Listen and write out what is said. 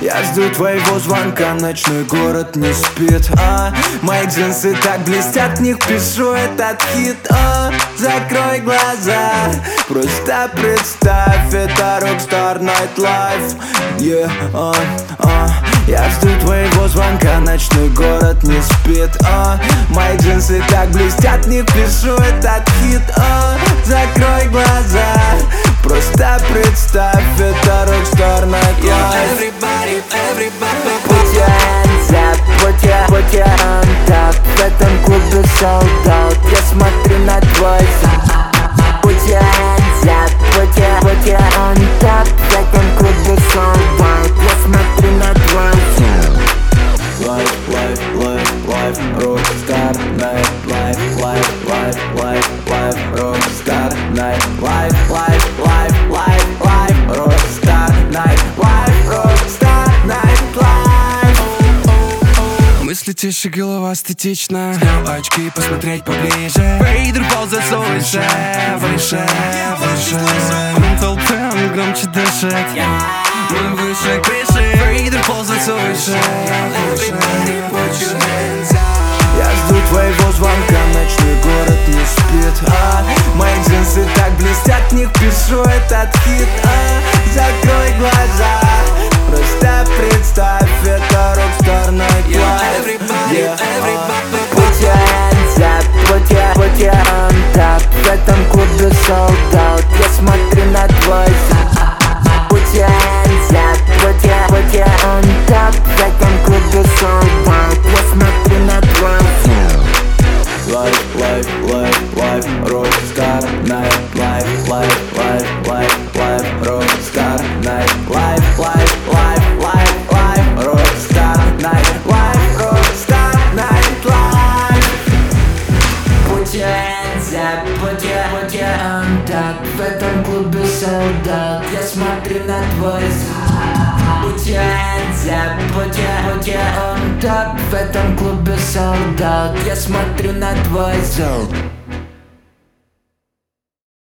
Я жду твоего звонка, ночной город не спит. Мои джинсы так блестят, в них пишу этот хит. Закрой глаза, просто представь, это Rockstar Night Life. Я жду твоего звонка, ночной город не спит. Мои джинсы так блестят, в них пишу этот хит. Закрой глаза, просто представь, это Rockstar Night Life. Put your hands up, put your on top. В этом клубе sold out, я смотрю на твой зад. Put your hands up, put your on top. В этом клубе sold out, я смотрю на твой зад. Life, Rockstar Night Life, Rockstar Night Life, Rockstar Night Life, Rockstar Night Life. Мысли тише, голова статична. Снял очки, посмотреть поближе. Рейдер ползает все выше. Толпе он громче дышит. Мы выше крыши. Рейдер ползает все выше. Я жду твоего звонка, ночной город не спит. Мои джинсы так блестят, в них пишу этот хит. Закрой глаза, просто представь, это Rockstar Night Life. Put your hands up, put your on top. В этом клубе sold out, я смотрю на твой зад. Put your hands up, put your on top. В этом клубе sold out, я смотрю на твой зад. Life, Rockstar Night Life, Rockstar Night Life, Rockstar Night Life, Rockstar Night Life. Put your hands up, put your on top. В этом клубе sold out, я смотрю на твой зад. Put your hands up, put your on top. В этом клубе sold out, я смотрю на твой зад.